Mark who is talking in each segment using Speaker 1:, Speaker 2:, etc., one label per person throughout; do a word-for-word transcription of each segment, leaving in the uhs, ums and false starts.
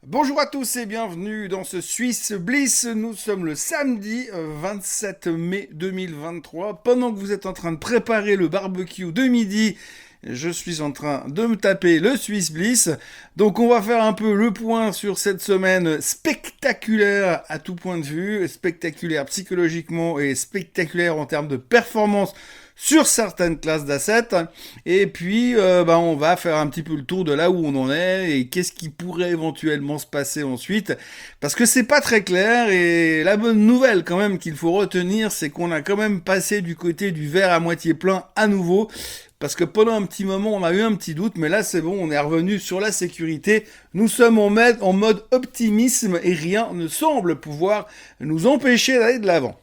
Speaker 1: Bonjour à tous et bienvenue dans ce Swiss Bliss. Nous sommes le samedi vingt-sept mai deux mille vingt-trois. Pendant que vous êtes en train de préparer le barbecue de midi, je suis en train de me taper le Swiss Bliss. Donc on va faire un peu le point sur cette semaine spectaculaire à tout point de vue, spectaculaire psychologiquement et spectaculaire en termes de performance sur certaines classes d'assets, et puis euh, bah, on va faire un petit peu le tour de là où on en est et qu'est-ce qui pourrait éventuellement se passer ensuite, parce que c'est pas très clair. Et la bonne nouvelle quand même qu'il faut retenir, c'est qu'on a quand même passé du côté du verre à moitié plein à nouveau, parce que pendant un petit moment on a eu un petit doute, mais là c'est bon, on est revenu sur la sécurité. Nous sommes en mode, en mode optimisme et rien ne semble pouvoir nous empêcher d'aller de l'avant.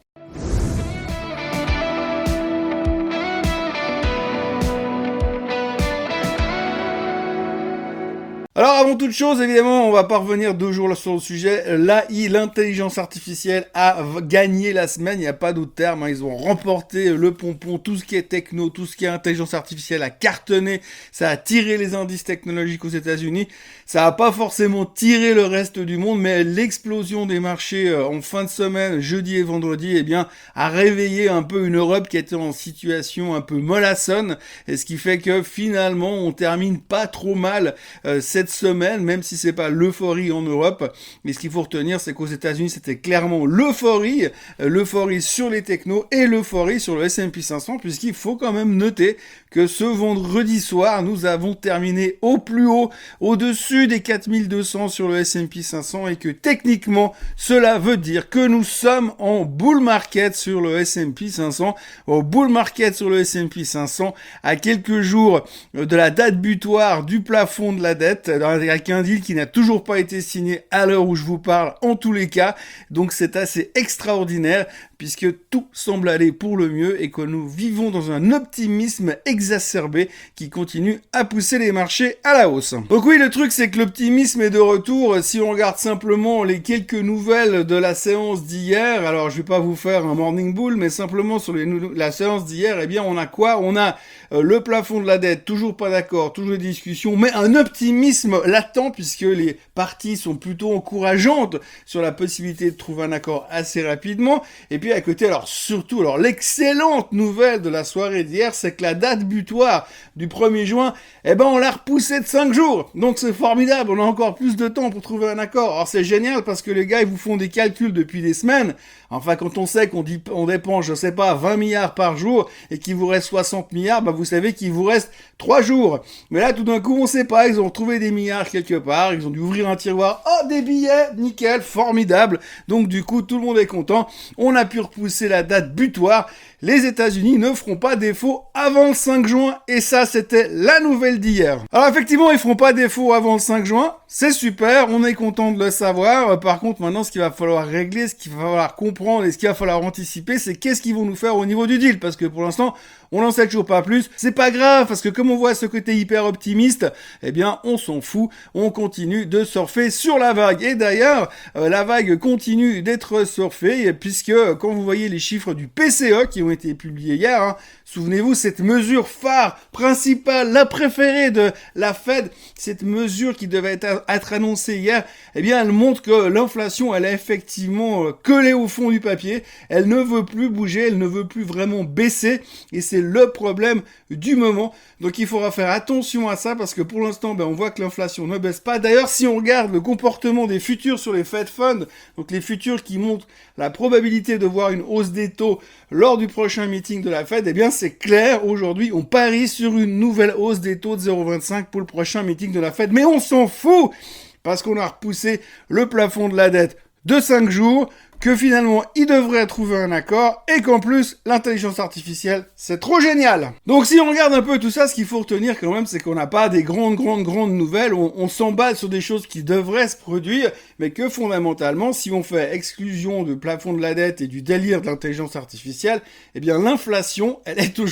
Speaker 1: Alors avant toute chose, évidemment, on va pas revenir deux jours sur le sujet. L'A I, l'intelligence artificielle, a gagné la semaine, il n'y a pas d'autre terme. Hein. Ils ont remporté le pompon, tout ce qui est techno, tout ce qui est intelligence artificielle a cartonné. Ça a tiré les indices technologiques aux États-Unis. Ça a pas forcément tiré le reste du monde, mais l'explosion des marchés en fin de semaine, jeudi et vendredi, eh bien, a réveillé un peu une Europe qui était en situation un peu mollassonne. Et ce qui fait que finalement, on termine pas trop mal euh, cette semaine, même si c'est pas l'euphorie en Europe. Mais ce qu'il faut retenir, c'est qu'aux États-Unis, c'était clairement l'euphorie, euh, l'euphorie sur les technos et l'euphorie sur le S and P cinq cents, puisqu'il faut quand même noter que ce vendredi soir, nous avons terminé au plus haut, au-dessus des quatre mille deux cents sur le S and P cinq cents, et que techniquement, cela veut dire que nous sommes en bull market sur le S and P cinq cents, au bull market sur le S and P cinq cents, à quelques jours de la date butoir du plafond de la dette, avec un deal qui n'a toujours pas été signé à l'heure où je vous parle en tous les cas. Donc c'est assez extraordinaire, puisque tout semble aller pour le mieux et que nous vivons dans un optimisme exacerbé qui continue à pousser les marchés à la hausse. Donc oui, le truc c'est que l'optimisme est de retour. Si on regarde simplement les quelques nouvelles de la séance d'hier, alors je vais pas vous faire un morning bull, mais simplement sur les nou- la séance d'hier, eh bien on a quoi? On a euh, le plafond de la dette, toujours pas d'accord, toujours des discussions, mais un optimisme latent, puisque les parties sont plutôt encourageantes sur la possibilité de trouver un accord assez rapidement. Et puis à côté, alors surtout, alors l'excellente nouvelle de la soirée d'hier, c'est que la date butoir du premier juin, eh ben on l'a repoussée de cinq jours. Donc c'est formidable, on a encore plus de temps pour trouver un accord. Alors c'est génial parce que les gars, ils vous font des calculs depuis des semaines. Enfin, quand on sait qu'on dit, on dépense, je sais pas, vingt milliards par jour et qu'il vous reste soixante milliards, bah vous savez qu'il vous reste trois jours. Mais là, tout d'un coup, on sait pas, ils ont trouvé des milliards quelque part, ils ont dû ouvrir un tiroir, oh, des billets, nickel, formidable. Donc du coup, tout le monde est content. On a pu repousser la date butoir. Les États-Unis ne feront pas défaut avant le cinq juin, et ça, c'était la nouvelle d'hier. Alors effectivement, ils feront pas défaut avant le cinq juin, c'est super, on est content de le savoir. Par contre, maintenant, ce qu'il va falloir régler, ce qu'il va falloir comprendre et ce qu'il va falloir anticiper, c'est qu'est-ce qu'ils vont nous faire au niveau du deal, parce que pour l'instant, on n'en sait toujours pas plus. C'est pas grave, parce que comme on voit ce côté hyper optimiste, eh bien, on s'en fout, on continue de surfer sur la vague. Et d'ailleurs, euh, la vague continue d'être surfée, puisque quand vous voyez les chiffres du P C E qui ont été publiés hier, hein, souvenez-vous, cette mesure phare, principale, la préférée de la Fed, cette mesure qui devait être, être annoncée hier, eh bien, elle montre que l'inflation, elle est effectivement collée au fond du papier. Elle ne veut plus bouger, elle ne veut plus vraiment baisser, et c'est le problème du moment. Donc, il faudra faire attention à ça, parce que pour l'instant, ben, on voit que l'inflation ne baisse pas. D'ailleurs, si on regarde le comportement des futurs sur les Fed Funds, donc les futurs qui montrent la probabilité de voir une hausse des taux lors du prochain meeting de la Fed, eh bien, c'est clair, aujourd'hui, on parie sur une nouvelle hausse des taux de zéro virgule vingt-cinq pour le prochain meeting de la Fed. Mais on s'en fout, parce qu'on a repoussé le plafond de la dette de cinq jours, que finalement, il devrait trouver un accord, et qu'en plus, l'intelligence artificielle, c'est trop génial. Donc si on regarde un peu tout ça, ce qu'il faut retenir quand même, c'est qu'on n'a pas des grandes, grandes, grandes nouvelles. On, on s'emballe sur des choses qui devraient se produire, mais que fondamentalement, si on fait exclusion du plafond de la dette et du délire de l'intelligence artificielle, eh bien l'inflation, elle est toujours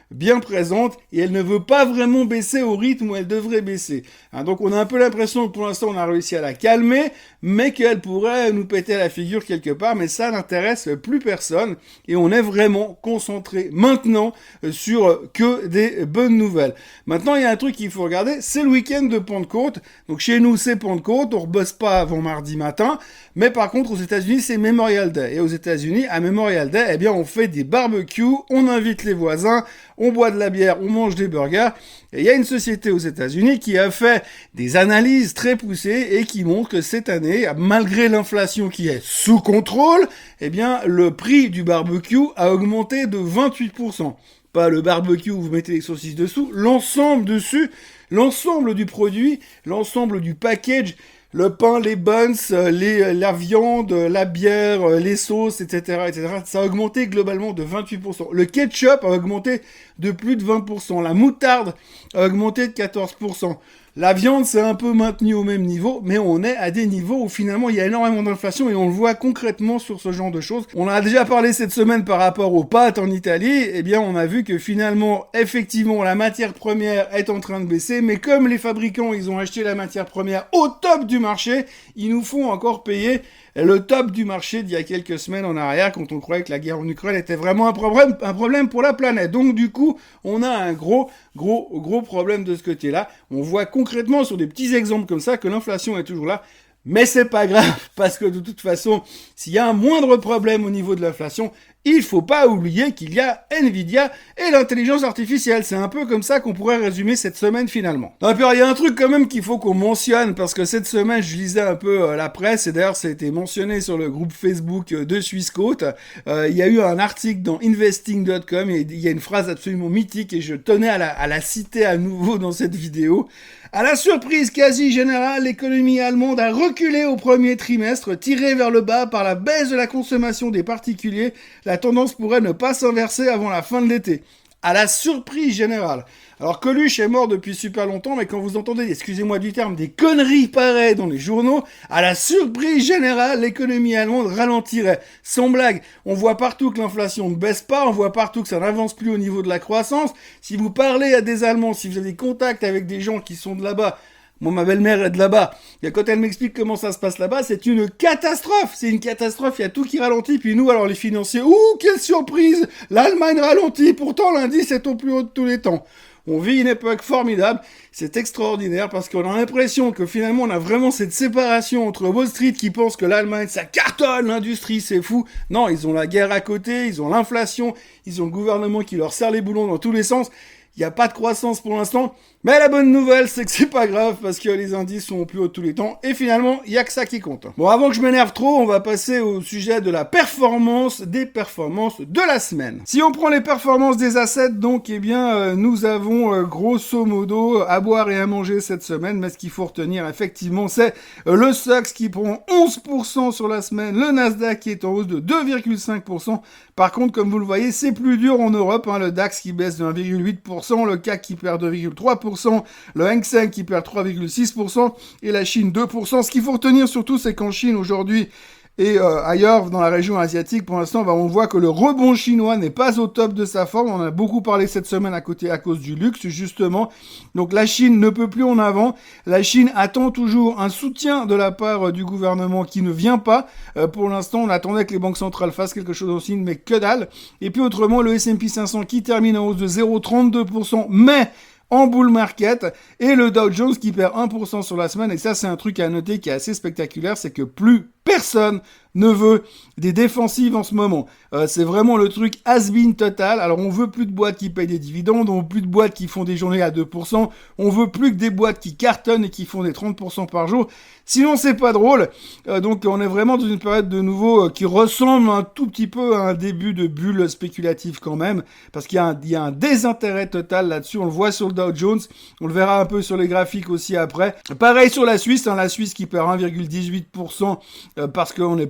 Speaker 1: bien présente et elle ne veut pas vraiment baisser au rythme où elle devrait baisser. Hein, donc on a un peu l'impression que pour l'instant on a réussi à la calmer, mais qu'elle pourrait nous péter à la figure quelque part, mais ça n'intéresse plus personne et on est vraiment concentré maintenant sur que des bonnes nouvelles. Maintenant il y a un truc qu'il faut regarder, c'est le week-end de Pentecôte. Donc chez nous c'est Pentecôte, on rebosse pas avant mardi matin, mais par contre aux États-Unis c'est Memorial Day. Et aux États-Unis à Memorial Day, eh bien on fait des barbecues, on invite les voisins, on boit de la bière, on mange des burgers. Et il y a une société aux États-Unis qui a fait des analyses très poussées et qui montre que cette année, malgré l'inflation qui est sous contrôle, eh bien, le prix du barbecue a augmenté de vingt-huit pour cent. Pas le barbecue où vous mettez les saucisses dessous, l'ensemble dessus, l'ensemble du produit, l'ensemble du package, le pain, les buns, les, la viande, la bière, les sauces, et cetera, et cetera. Ça a augmenté globalement de vingt-huit pour cent. Le ketchup a augmenté de plus de vingt pour cent. La moutarde a augmenté de quatorze pour cent. La viande s'est un peu maintenue au même niveau, mais on est à des niveaux où finalement il y a énormément d'inflation et on le voit concrètement sur ce genre de choses. On a déjà parlé cette semaine par rapport aux pâtes en Italie, eh bien on a vu que finalement, effectivement, la matière première est en train de baisser, mais comme les fabricants, ils ont acheté la matière première au top du marché, ils nous font encore payer le top du marché d'il y a quelques semaines en arrière, quand on croyait que la guerre en Ukraine était vraiment un problème, un problème pour la planète. Donc du coup, on a un gros, gros, gros problème de ce côté-là. On voit concrètement sur des petits exemples comme ça que l'inflation est toujours là. Mais c'est pas grave, parce que de toute façon, s'il y a un moindre problème au niveau de l'inflation, il faut pas oublier qu'il y a Nvidia et l'intelligence artificielle. C'est un peu comme ça qu'on pourrait résumer cette semaine finalement. Et puis il y a un truc quand même qu'il faut qu'on mentionne, parce que cette semaine, je lisais un peu euh, la presse, et d'ailleurs ça a été mentionné sur le groupe Facebook euh, de Swissquote. Euh, il y a eu un article dans investing point com, et il y a une phrase absolument mythique, et je tenais à la, à la citer à nouveau dans cette vidéo. À la surprise quasi générale, l'économie allemande a reculé au premier trimestre, tirée vers le bas par la baisse de la consommation des particuliers. La tendance pourrait ne pas s'inverser avant la fin de l'été. À la surprise générale. Alors Coluche est mort depuis super longtemps, mais quand vous entendez, excusez-moi du terme, des conneries pareilles dans les journaux, à la surprise générale, l'économie allemande ralentirait. Sans blague, on voit partout que l'inflation ne baisse pas, on voit partout que ça n'avance plus au niveau de la croissance. Si vous parlez à des Allemands, si vous avez des contacts avec des gens qui sont de là-bas, moi, ma belle-mère est de là-bas. Et quand elle m'explique comment ça se passe là-bas, c'est une catastrophe. C'est une catastrophe. Il y a tout qui ralentit. Puis nous, alors les financiers, ouh, quelle surprise! L'Allemagne ralentit. Pourtant, l'indice est au plus haut de tous les temps. On vit une époque formidable. C'est extraordinaire parce qu'on a l'impression que finalement, on a vraiment cette séparation entre Wall Street qui pense que l'Allemagne, ça cartonne, l'industrie, c'est fou. Non, ils ont la guerre à côté, ils ont l'inflation, ils ont le gouvernement qui leur serre les boulons dans tous les sens. Il n'y a pas de croissance pour l'instant, mais la bonne nouvelle, c'est que c'est pas grave, parce que les indices sont au plus haut de tous les temps, et finalement, il n'y a que ça qui compte. Bon, avant que je m'énerve trop, on va passer au sujet de la performance des performances de la semaine. Si on prend les performances des assets, donc, eh bien, euh, nous avons euh, grosso modo à boire et à manger cette semaine, mais ce qu'il faut retenir, effectivement, c'est euh, le S O X qui prend onze pour cent sur la semaine, le Nasdaq qui est en hausse de deux virgule cinq pour cent. Par contre, comme vous le voyez, c'est plus dur en Europe, hein, le DAX qui baisse de un virgule huit pour cent, le C A C qui perd deux virgule trois pour cent, le Hang Seng qui perd trois virgule six pour cent et la Chine deux pour cent. Ce qu'il faut retenir surtout, c'est qu'en Chine aujourd'hui et euh, ailleurs dans la région asiatique, pour l'instant, bah, on voit que le rebond chinois n'est pas au top de sa forme. On en a beaucoup parlé cette semaine à côté à cause du luxe, justement. Donc la Chine ne peut plus en avant. La Chine attend toujours un soutien de la part euh, du gouvernement qui ne vient pas. Euh, pour l'instant, on attendait que les banques centrales fassent quelque chose en Chine, mais que dalle. Et puis autrement, le S and P cinq cents qui termine en hausse de zéro virgule trente-deux pour cent, mais en bull market, et le Dow Jones qui perd un pour cent sur la semaine. Et ça, c'est un truc à noter qui est assez spectaculaire, c'est que plus personne ne veut des défensives en ce moment. Euh, c'est vraiment le truc has-been total. Alors, on veut plus de boîtes qui payent des dividendes, on veut plus de boîtes qui font des journées à deux pour cent, on veut plus que des boîtes qui cartonnent et qui font des trente pour cent par jour. Sinon, c'est pas drôle. Euh, donc, on est vraiment dans une période de nouveau euh, qui ressemble un tout petit peu à un début de bulle spéculative quand même, parce qu'il y a un, il y a un désintérêt total là-dessus. On le voit sur le Dow Jones, on le verra un peu sur les graphiques aussi après. Pareil sur la Suisse, hein, la Suisse qui perd un virgule dix-huit pour cent euh, parce qu'on est plein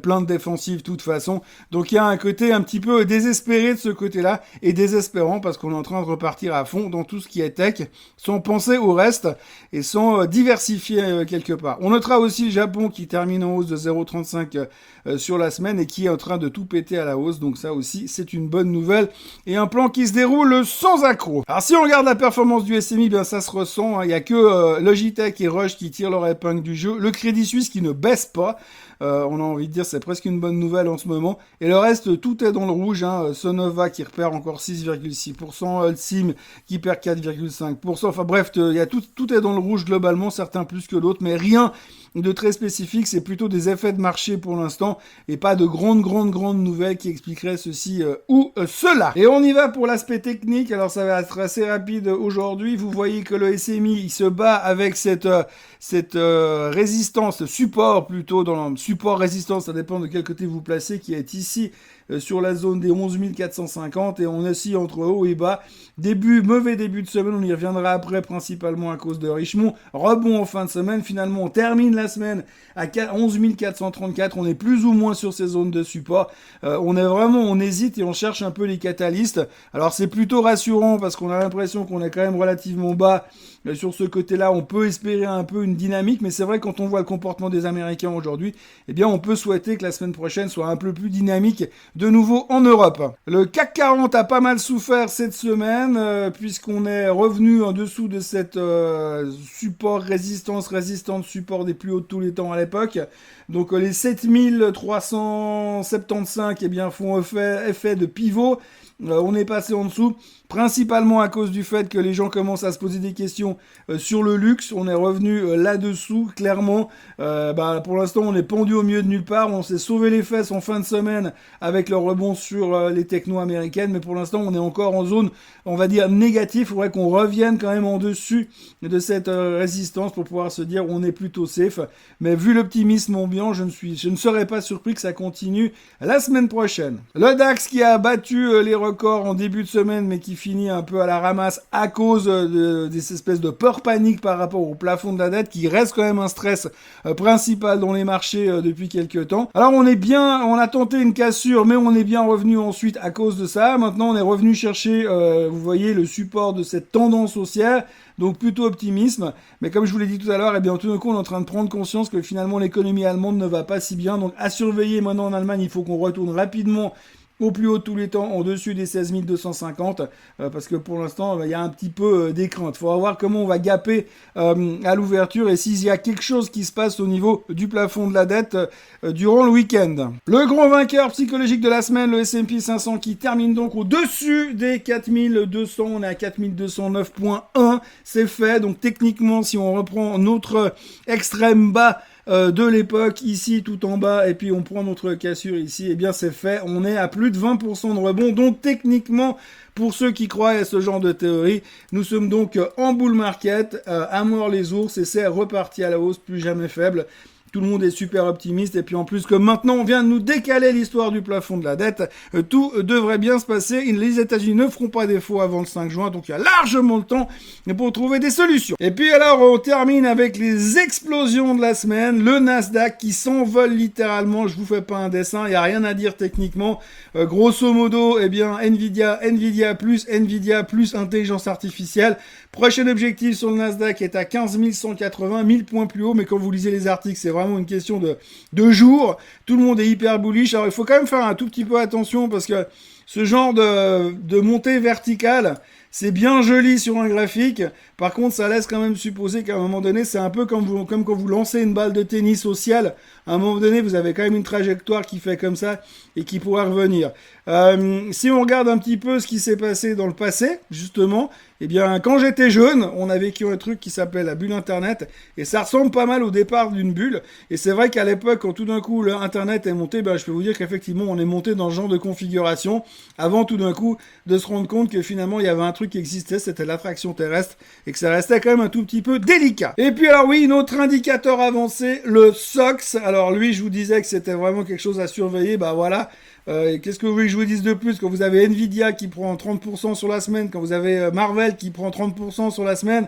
Speaker 1: plein de défensives de toute façon. Donc il y a un côté un petit peu désespéré de ce côté-là, et désespérant parce qu'on est en train de repartir à fond dans tout ce qui est tech, sans penser au reste, et sans euh, diversifier euh, quelque part. On notera aussi le Japon qui termine en hausse de zéro virgule trente-cinq euh, sur la semaine, et qui est en train de tout péter à la hausse. Donc ça aussi, c'est une bonne nouvelle, et un plan qui se déroule sans accroc. Alors si on regarde la performance du S M I, bien ça se ressent, hein. Il y a que euh, Logitech et Roche qui tirent leur épingle du jeu. Le Crédit Suisse qui ne baisse pas. Euh, on a envie de dire c'est presque une bonne nouvelle en ce moment. Et le reste, tout est dans le rouge, hein. Sonova qui repère encore six virgule six pour cent, Holcim qui perd quatre virgule cinq pour cent. Enfin bref, il y a tout, tout est dans le rouge globalement, certains plus que d'autres, mais rien de très spécifique. C'est plutôt des effets de marché pour l'instant, et pas de grandes, grandes, grandes nouvelles qui expliqueraient ceci euh, ou euh, cela. Et on y va pour l'aspect technique. Alors ça va être assez rapide aujourd'hui. Vous voyez que le S M I, il se bat avec cette, euh, cette euh, résistance, support plutôt, dans le support résistance, ça dépend de quel côté vous placez, qui est ici euh, sur la zone des onze mille quatre cent cinquante, et on est aussi entre haut et bas. Début, mauvais début de semaine, on y reviendra après, principalement à cause de Richemont. Rebond en fin de semaine, finalement on termine la semaine à onze mille quatre cent trente-quatre, on est plus ou moins sur ces zones de support. Euh, on est vraiment, on hésite et on cherche un peu les catalystes. Alors c'est plutôt rassurant parce qu'on a l'impression qu'on est quand même relativement bas. Euh, sur ce côté-là, on peut espérer un peu une dynamique, mais c'est vrai, quand on voit le comportement des Américains aujourd'hui, eh bien on peut souhaiter que la semaine prochaine soit un peu plus dynamique de nouveau en Europe. Le C A C quarante a pas mal souffert cette semaine, euh, puisqu'on est revenu en dessous de cette euh, support, résistance, résistance, support des plus hauts de tous les temps à l'époque. Donc euh, les sept mille trois cent soixante-quinze eh bien, font effet, effet de pivot. Euh, on est passé en dessous, principalement à cause du fait que les gens commencent à se poser des questions euh, sur le luxe. On est revenu euh, là-dessous, clairement. Euh, bah, pour l'instant, on est pendu au milieu de nulle part. On s'est sauvé les fesses en fin de semaine avec le rebond sur euh, les technos américaines. Mais pour l'instant, on est encore en zone, on va dire, négative. Il faudrait qu'on revienne quand même en dessus de cette euh, résistance pour pouvoir se dire on est plutôt safe. Mais vu l'optimisme ambiant, je ne, suis, je ne serais pas surpris que ça continue la semaine prochaine. Le DAX qui a battu euh, les record en début de semaine, mais qui finit un peu à la ramasse à cause de, des espèces de peur panique par rapport au plafond de la dette, qui reste quand même un stress euh, principal dans les marchés euh, depuis quelques temps. Alors on est bien, on a tenté une cassure, mais on est bien revenu ensuite à cause de ça. Maintenant on est revenu chercher, euh, vous voyez, le support de cette tendance haussière. Donc plutôt optimisme, mais comme je vous l'ai dit tout à l'heure, eh bien tout d'un coup on est en train de prendre conscience que finalement l'économie allemande ne va pas si bien. Donc à surveiller maintenant en Allemagne, il faut qu'on retourne rapidement au plus haut de tous les temps, en dessus des seize mille deux cent cinquante, euh, parce que pour l'instant, il euh, y a un petit peu euh, des craintes. Il faut voir comment on va gaper euh, à l'ouverture, et s'il y a quelque chose qui se passe au niveau du plafond de la dette euh, durant le week-end. Le grand vainqueur psychologique de la semaine, le S and P cinq cents, qui termine donc au-dessus des quatre mille deux cents. On est à quatre mille deux cent neuf virgule un, c'est fait. Donc techniquement, si on reprend notre extrême bas Euh, de l'époque, ici tout en bas, et puis on prend notre cassure ici, et eh bien c'est fait, on est à plus de vingt pour cent de rebond. Donc techniquement, pour ceux qui croient à ce genre de théorie, nous sommes donc en bull market, euh, à mort les ours, et c'est reparti à la hausse, plus jamais faible. Tout le monde est super optimiste, et puis en plus que maintenant on vient de nous décaler l'histoire du plafond de la dette, euh, tout euh, devrait bien se passer. Les États-Unis ne feront pas défaut avant le cinq juin, donc il y a largement le temps pour trouver des solutions. Et puis alors on termine avec les explosions de la semaine, le Nasdaq qui s'envole littéralement. Je vous fais pas un dessin, il y a rien à dire techniquement. Euh, grosso modo, eh bien Nvidia, Nvidia plus, Nvidia plus intelligence artificielle. Prochain objectif sur le Nasdaq est à quinze mille cent quatre-vingts, mille points plus haut, mais quand vous lisez les articles, c'est vraiment une question de, de jours. Tout le monde est hyper bullish. Alors il faut quand même faire un tout petit peu attention, parce que ce genre de, de montée verticale, c'est bien joli sur un graphique. Par contre, ça laisse quand même supposer qu'à un moment donné, c'est un peu comme, vous, comme quand vous lancez une balle de tennis au ciel. À un moment donné, vous avez quand même une trajectoire qui fait comme ça et qui pourra revenir. Euh, si on regarde un petit peu ce qui s'est passé dans le passé, justement, eh bien, quand j'étais jeune, on a vécu un truc qui s'appelle la bulle Internet, et ça ressemble pas mal au départ d'une bulle. Et c'est vrai qu'à l'époque, quand tout d'un coup, le Internet est monté, ben, je peux vous dire qu'effectivement, on est monté dans ce genre de configuration, avant tout d'un coup de se rendre compte que finalement, il y avait un truc qui existait, c'était l'attraction terrestre, et que ça restait quand même un tout petit peu délicat. Et puis alors oui, notre indicateur avancé, le S O X. Alors lui, je vous disais que c'était vraiment quelque chose à surveiller, bah voilà. Euh, qu'est-ce que vous voulez que je vous dise de plus? Quand vous avez Nvidia qui prend trente pour cent sur la semaine, quand vous avez Marvel qui prend trente pour cent sur la semaine,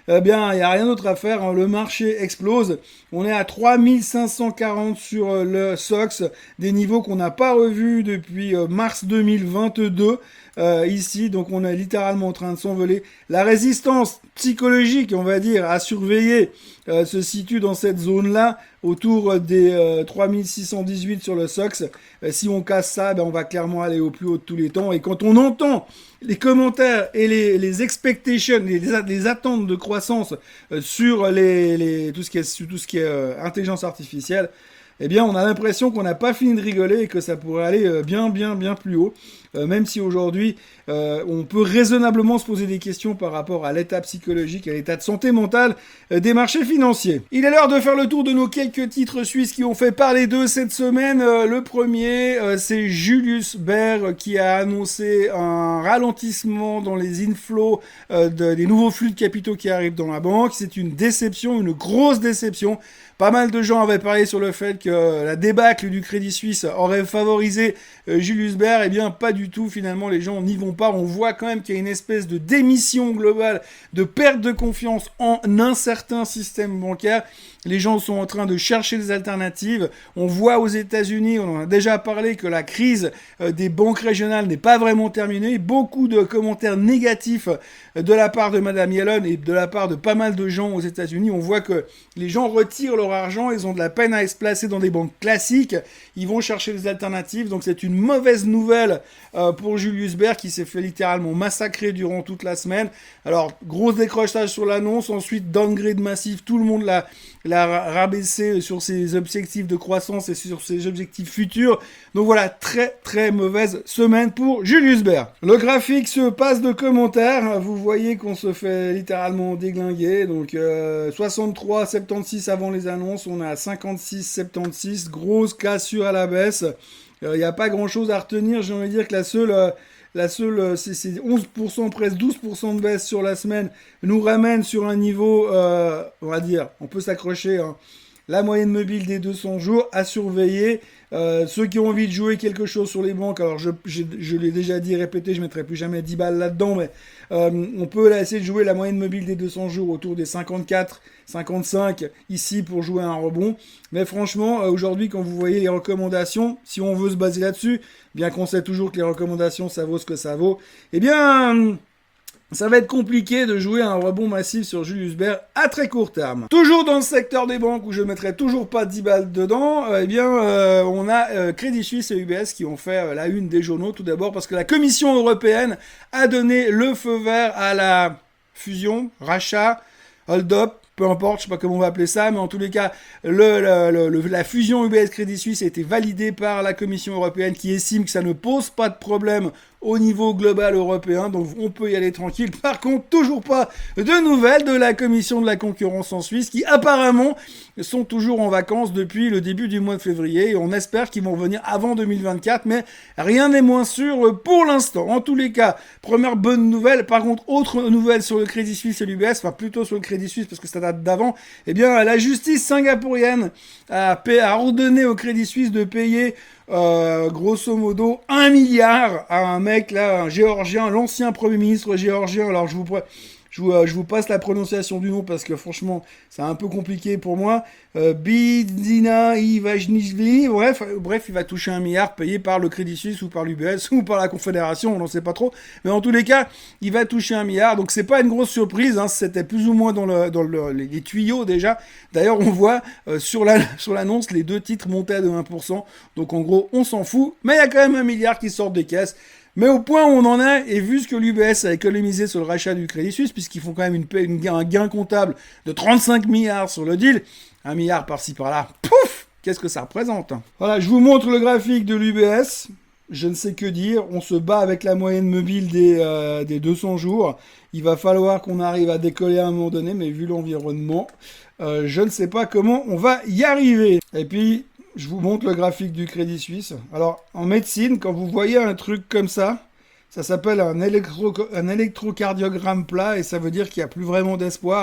Speaker 1: eh bien, il n'y a rien d'autre à faire, hein. Le marché explose. On est à trois mille cinq cent quarante sur le S O X, des niveaux qu'on n'a pas revus depuis mars deux mille vingt-deux. Euh, ici, donc on est littéralement en train de s'envoler. La résistance psychologique, on va dire, à surveiller, euh, se situe dans cette zone-là, autour des euh, trois mille six cent dix-huit sur le S O X. Euh, si on casse ça, ben, on va clairement aller au plus haut de tous les temps. Et quand on entend les commentaires et les, les expectations, les, les attentes de croissance euh, sur les, les, tout ce qui est, sur tout ce qui est euh, intelligence artificielle, eh bien, on a l'impression qu'on n'a pas fini de rigoler et que ça pourrait aller bien, bien, bien plus haut. Euh, même si aujourd'hui, euh, on peut raisonnablement se poser des questions par rapport à l'état psychologique, à l'état de santé mentale euh, des marchés financiers. Il est l'heure de faire le tour de nos quelques titres suisses qui ont fait parler d'eux cette semaine. Euh, le premier, euh, c'est Julius Baer qui a annoncé un ralentissement dans les inflows euh, de, des nouveaux flux de capitaux qui arrivent dans la banque. C'est une déception, une grosse déception. Pas mal de gens avaient parlé sur le fait que la débâcle du Crédit Suisse aurait favorisé euh, Julius Baer. Eh bien, pas du tout. Finalement, les gens n'y vont pas. On voit quand même qu'il y a une espèce de démission globale, de perte de confiance en un certain système bancaire. Les gens sont en train de chercher des alternatives. On voit aux États-Unis, on en a déjà parlé, que la crise euh, des banques régionales n'est pas vraiment terminée. Beaucoup de commentaires négatifs euh, de la part de Madame Yellen et de la part de pas mal de gens aux États-Unis. On voit que les gens retirent leur argent, ils ont de la peine à se placer dans des banques classiques. Ils vont chercher des alternatives. Donc c'est une mauvaise nouvelle euh, pour Julius Baer qui s'est fait littéralement massacrer durant toute la semaine. Alors, gros décrochage sur l'annonce. Ensuite, downgrade massif. Tout le monde l'a... l'a rabaissé sur ses objectifs de croissance et sur ses objectifs futurs. Donc voilà, très très mauvaise semaine pour Julius Baer. Le graphique se passe de commentaires. Vous voyez qu'on se fait littéralement déglinguer. Donc euh, soixante-trois virgule soixante-seize avant les annonces, on est à cinquante-six virgule soixante-seize. Grosse cassure à la baisse. Il euh, n'y a pas grand chose à retenir. J'ai envie de dire que la seule... Euh, La seule, c'est, c'est onze pour cent, presque douze pour cent de baisse sur la semaine, nous ramène sur un niveau, euh, on va dire, on peut s'accrocher, hein, la moyenne mobile des deux cents jours à surveiller. Euh, ceux qui ont envie de jouer quelque chose sur les banques, alors je, je, je l'ai déjà dit, répété, je ne mettrai plus jamais dix balles là-dedans, mais euh, on peut là, essayer de jouer la moyenne mobile des deux cents jours autour des cinquante-quatre, cinquante-cinq ici pour jouer un rebond. Mais franchement, euh, aujourd'hui, quand vous voyez les recommandations, si on veut se baser là-dessus, bien qu'on sait toujours que les recommandations, ça vaut ce que ça vaut, eh bien... Euh, ça va être compliqué de jouer un rebond massif sur Julius Baer à très court terme. Toujours dans le secteur des banques où je ne mettrai toujours pas dix balles dedans, euh, eh bien, euh, on a euh, Crédit Suisse et U B S qui ont fait euh, la une des journaux. Tout d'abord parce que la Commission européenne a donné le feu vert à la fusion, rachat, hold-up, peu importe, je sais pas comment on va appeler ça, mais en tous les cas, le, le, le, la fusion U B S Crédit Suisse a été validée par la Commission européenne qui estime que ça ne pose pas de problème au niveau global européen, donc on peut y aller tranquille. Par contre, toujours pas de nouvelles de la Commission de la concurrence en Suisse, qui apparemment sont toujours en vacances depuis le début du mois de février, et on espère qu'ils vont revenir avant deux mille vingt-quatre, mais rien n'est moins sûr pour l'instant. En tous les cas, première bonne nouvelle. Par contre, autre nouvelle sur le Crédit Suisse et l'U B S, enfin plutôt sur le Crédit Suisse parce que ça date d'avant, eh bien la justice singapourienne a, pay, a ordonné au Crédit Suisse de payer Euh, grosso modo un milliard à un mec là, un géorgien, l'ancien premier ministre géorgien. Alors je vous, je vous, euh, je vous passe la prononciation du nom parce que franchement c'est un peu compliqué pour moi. Euh, Bidina Ivajnishvili, bref, euh, bref, il va toucher un milliard payé par le Crédit Suisse ou par l'U B S ou par la Confédération, on n'en sait pas trop. Mais en tous les cas, il va toucher un milliard. Donc c'est pas une grosse surprise, hein, c'était plus ou moins dans, le, dans le, les, les tuyaux déjà. D'ailleurs, on voit euh, sur, la, sur l'annonce les deux titres montaient de un pour cent. Donc en gros, on s'en fout. Mais il y a quand même un milliard qui sort des caisses. Mais au point où on en est, et vu ce que l'U B S a économisé sur le rachat du Crédit Suisse, puisqu'ils font quand même une, une, un gain comptable de trente-cinq milliards sur le deal, un milliard par-ci par-là, pouf, qu'est-ce que ça représente? Voilà, je vous montre le graphique de l'U B S. Je ne sais que dire, on se bat avec la moyenne mobile des, euh, des deux cents jours. Il va falloir qu'on arrive à décoller à un moment donné, mais vu l'environnement, euh, je ne sais pas comment on va y arriver. Et puis... je vous montre le graphique du Crédit Suisse. Alors, en médecine, quand vous voyez un truc comme ça, ça s'appelle un, électro, un électrocardiogramme plat et ça veut dire qu'il n'y a plus vraiment d'espoir.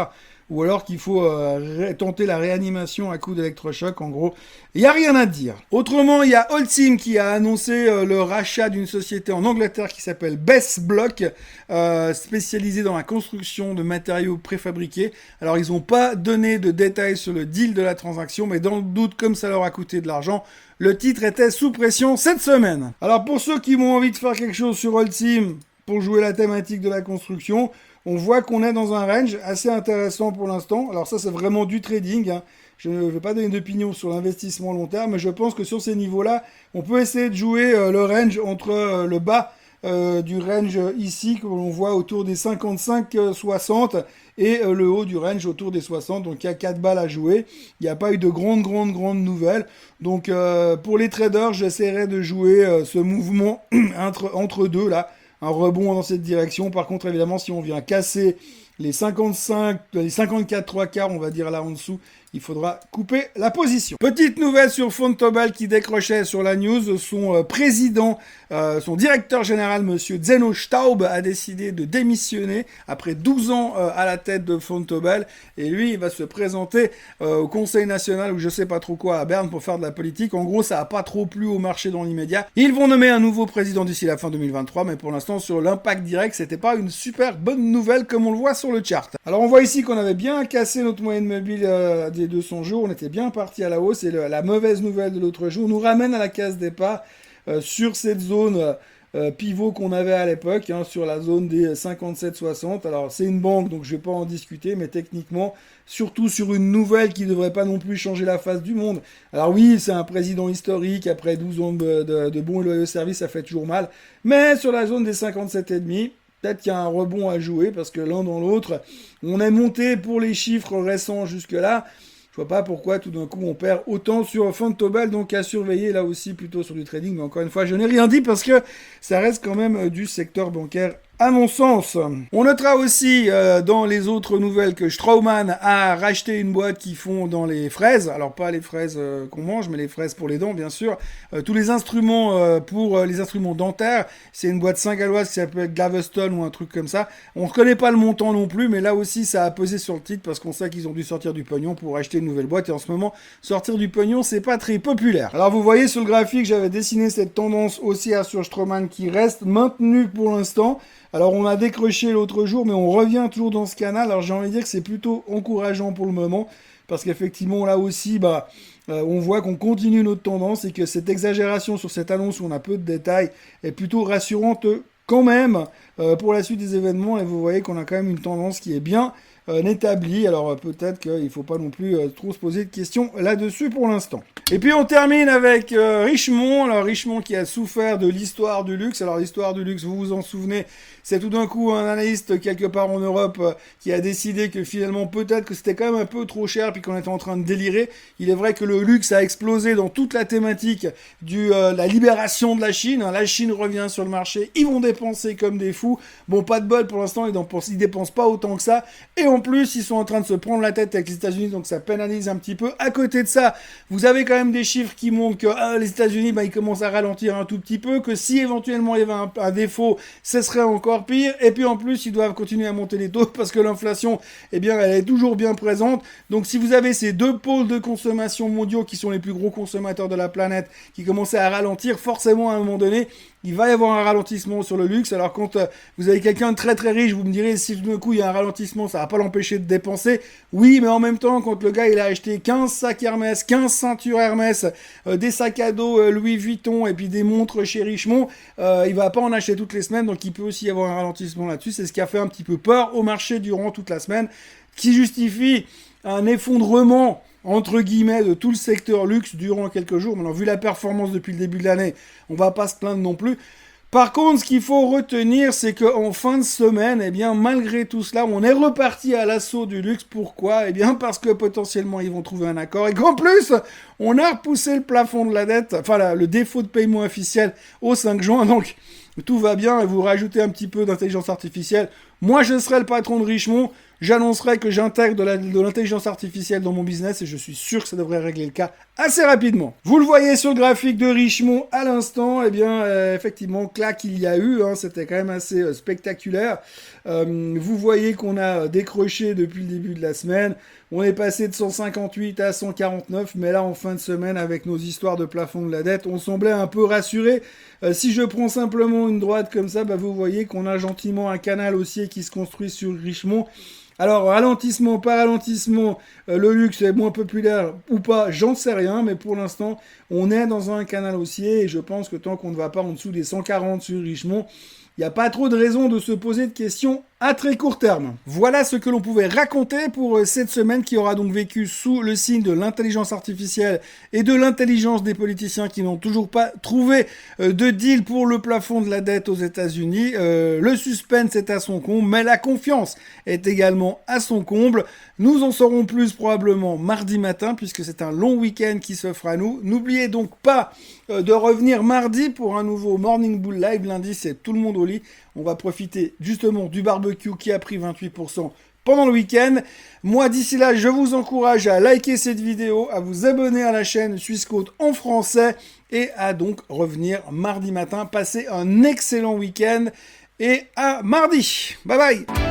Speaker 1: ou alors qu'il faut euh, tenter la réanimation à coup d'électrochoc. En gros, il n'y a rien à dire. Autrement, il y a Holcim qui a annoncé euh, le rachat d'une société en Angleterre qui s'appelle Best Block, euh, spécialisée dans la construction de matériaux préfabriqués. Alors, ils n'ont pas donné de détails sur le deal de la transaction, mais dans le doute, comme ça leur a coûté de l'argent, le titre était sous pression cette semaine. Alors, pour ceux qui ont envie de faire quelque chose sur Holcim pour jouer la thématique de la construction, on voit qu'on est dans un range assez intéressant pour l'instant. Alors ça, c'est vraiment du trading, hein. Je ne vais pas donner d'opinion sur l'investissement long terme, mais je pense que sur ces niveaux-là, on peut essayer de jouer euh, le range entre euh, le bas euh, du range ici, que l'on voit autour des cinquante-cinq soixante, et euh, le haut du range autour des soixante. Donc il y a quatre balles à jouer. Il n'y a pas eu de grandes, grandes, grandes nouvelles. Donc euh, pour les traders, j'essaierai de jouer euh, ce mouvement entre, entre deux, là. Un rebond dans cette direction. Par contre, évidemment, si on vient casser les cinquante-cinq, les cinquante-quatre trois quarts, on va dire là en dessous, il faudra couper la position. Petite nouvelle sur Fontobel qui décrochait sur la news. Son euh, président, euh, son directeur général, monsieur Zeno Staub, a décidé de démissionner après douze ans euh, à la tête de Fontobel. Et lui, il va se présenter euh, au Conseil national, ou je sais pas trop quoi, à Berne pour faire de la politique. En gros, ça a pas trop plu au marché dans l'immédiat. Ils vont nommer un nouveau président d'ici la fin deux mille vingt-trois, mais pour l'instant, sur l'impact direct, c'était pas une super bonne nouvelle comme on le voit sur le chart. Alors, on voit ici qu'on avait bien cassé notre moyenne mobile euh, des deux cents jours, on était bien parti à la hausse, et le, la mauvaise nouvelle de l'autre jour nous ramène à la case départ euh, sur cette zone euh, pivot qu'on avait à l'époque, hein, sur la zone des cinquante-sept soixante. Alors c'est une banque, donc je vais pas en discuter, mais techniquement, surtout sur une nouvelle qui devrait pas non plus changer la face du monde. Alors oui, c'est un président historique, après douze ans de, de, de bons et loyaux services, ça fait toujours mal, mais sur la zone des cinquante-sept virgule cinq, peut-être qu'il y a un rebond à jouer, parce que l'un dans l'autre, on est monté pour les chiffres récents jusque-là. Je vois pas pourquoi tout d'un coup on perd autant sur Fontobel, donc à surveiller là aussi plutôt sur du trading. Mais encore une fois, je n'ai rien dit parce que ça reste quand même du secteur bancaire à mon sens. On notera aussi euh, dans les autres nouvelles que Straumann a racheté une boîte qui font dans les fraises, alors pas les fraises euh, qu'on mange, mais les fraises pour les dents bien sûr, euh, tous les instruments euh, pour euh, les instruments dentaires. C'est une boîte saint-galloise qui s'appelle Glaveston ou un truc comme ça. On ne connaît pas le montant non plus, mais là aussi ça a pesé sur le titre parce qu'on sait qu'ils ont dû sortir du pognon pour acheter une nouvelle boîte, et en ce moment sortir du pognon c'est pas très populaire. Alors vous voyez sur le graphique, j'avais dessiné cette tendance haussière sur Straumann qui reste maintenue pour l'instant. Alors on a décroché l'autre jour, mais on revient toujours dans ce canal. Alors j'ai envie de dire que c'est plutôt encourageant pour le moment, parce qu'effectivement là aussi, bah, euh, on voit qu'on continue notre tendance, et que cette exagération sur cette annonce où on a peu de détails est plutôt rassurante quand même euh, pour la suite des événements. Et vous voyez qu'on a quand même une tendance qui est bien euh, établie. Alors euh, peut-être qu'il ne faut pas non plus euh, trop se poser de questions là-dessus pour l'instant. Et puis on termine avec euh, Richemont. Alors Richemont qui a souffert de l'histoire du luxe. Alors l'histoire du luxe, vous vous en souvenez, c'est tout d'un coup un analyste quelque part en Europe euh, qui a décidé que finalement peut-être que c'était quand même un peu trop cher, puis qu'on était en train de délirer. Il est vrai que le luxe a explosé dans toute la thématique de euh, la libération de la Chine. La Chine revient sur le marché, ils vont dépenser comme des fous. Bon, pas de bol pour l'instant, ils dépensent, ils dépensent pas autant que ça. Et en plus, ils sont en train de se prendre la tête avec les États-Unis, donc ça pénalise un petit peu. À côté de ça, vous avez quand même des chiffres qui montrent que ah, les États-Unis, bah, ils commencent à ralentir un tout petit peu, que si éventuellement il y avait un, un défaut, ce serait encore pire. Et puis en plus, ils doivent continuer à monter les taux parce que l'inflation, eh bien, elle est toujours bien présente. Donc si vous avez ces deux pôles de consommation mondiaux qui sont les plus gros consommateurs de la planète qui commençaient à ralentir, forcément à un moment donné, il va y avoir un ralentissement sur le luxe. Alors quand euh, vous avez quelqu'un de très très riche, vous me direz, si tout d'un coup il y a un ralentissement, ça va pas l'empêcher de dépenser. Oui, mais en même temps, quand le gars il a acheté quinze sacs Hermès, quinze ceintures Hermès, euh, des sacs à dos euh, Louis Vuitton et puis des montres chez Richemont, euh, il va pas en acheter toutes les semaines, donc il peut aussi y avoir un ralentissement là-dessus. C'est ce qui a fait un petit peu peur au marché durant toute la semaine, qui justifie un effondrement entre guillemets de tout le secteur luxe durant quelques jours. Maintenant, vu la performance depuis le début de l'année, on va pas se plaindre non plus. Par contre, ce qu'il faut retenir, c'est qu'en fin de semaine, eh bien, malgré tout cela, on est reparti à l'assaut du luxe. Pourquoi ? Eh bien, parce que potentiellement, ils vont trouver un accord et qu'en plus, on a repoussé le plafond de la dette, enfin, la, le défaut de paiement officiel au cinq juin. Donc, tout va bien, et vous rajoutez un petit peu d'intelligence artificielle, Moi, je serai le patron de Richemont. J'annoncerai que j'intègre de, la, de l'intelligence artificielle dans mon business et je suis sûr que ça devrait régler le cas assez rapidement. Vous le voyez sur le graphique de Richemont à l'instant, eh bien, euh, effectivement, claque il y a eu, hein, c'était quand même assez euh, spectaculaire. Euh, vous voyez qu'on a décroché depuis le début de la semaine. On est passé de cent cinquante-huit à cent quarante-neuf, mais là, en fin de semaine, avec nos histoires de plafond de la dette, on semblait un peu rassuré. Euh, si je prends simplement une droite comme ça, bah, vous voyez qu'on a gentiment un canal haussier qui se construit sur Richemont. Alors, ralentissement, pas ralentissement, euh, le luxe est moins populaire ou pas, j'en sais rien, mais pour l'instant, on est dans un canal haussier et je pense que tant qu'on ne va pas en dessous des cent quarante sur Richemont, il n'y a pas trop de raison de se poser de questions à très court terme. Voilà ce que l'on pouvait raconter pour cette semaine qui aura donc vécu sous le signe de l'intelligence artificielle et de l'intelligence des politiciens qui n'ont toujours pas trouvé de deal pour le plafond de la dette aux États-Unis. Euh, le suspense est à son comble, mais la confiance est également à son comble. Nous en saurons plus probablement mardi matin puisque c'est un long week-end qui s'offre à nous. N'oubliez donc pas de revenir mardi pour un nouveau Morning Bull Live. Lundi, c'est tout le monde au lit. On va profiter justement du barbecue qui a pris vingt-huit pour cent pendant le week-end. Moi, d'ici là, je vous encourage à liker cette vidéo, à vous abonner à la chaîne Suisse Côte en français et à donc revenir mardi matin. Passez un excellent week-end et à mardi. Bye bye.